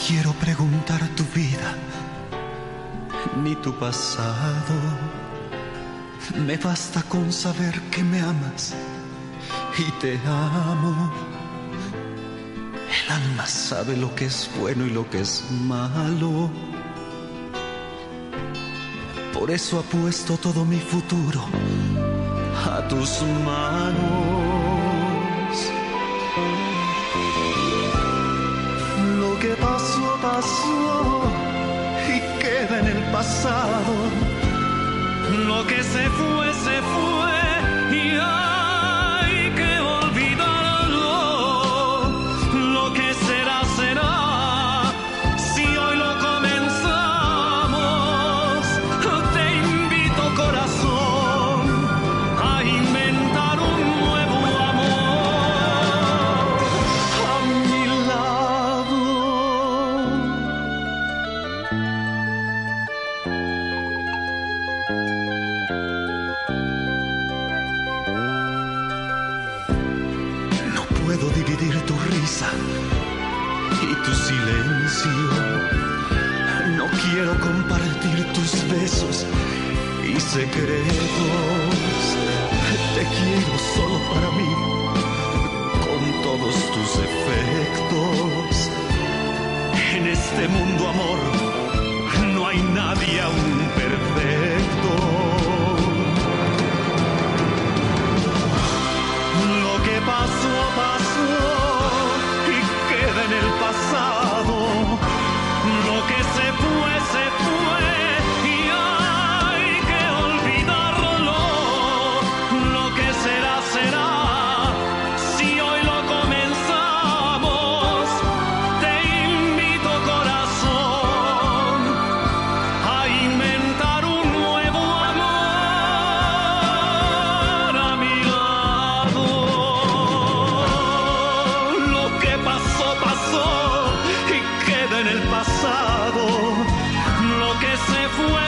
quiero preguntar tu vida, ni tu pasado. Me basta con saber que me amas y te amo. El alma sabe lo que es bueno y lo que es malo. Por eso apuesto todo mi futuro a tus manos. Lo que pasó, pasó y queda en el pasado. Lo que se fue y hay que olvidarlo. Lo que será, será. Si hoy lo comenzamos, te invito, corazón, a inventar un nuevo amor a mi lado. Puedo dividir tu risa y tu silencio. No quiero compartir tus besos y secretos. Te quiero solo para mí, con todos tus efectos. En este mundo, amor, no hay nadie aún perfecto. Lo que pasó, pasó y queda en el pasado. Lo que se fue y hay que olvidarlo. Lo que será, será. Si hoy lo comenzamos, te invito, corazón, a inventar un nuevo amor a mi lado. Pasó y queda en el pasado. Lo que se fue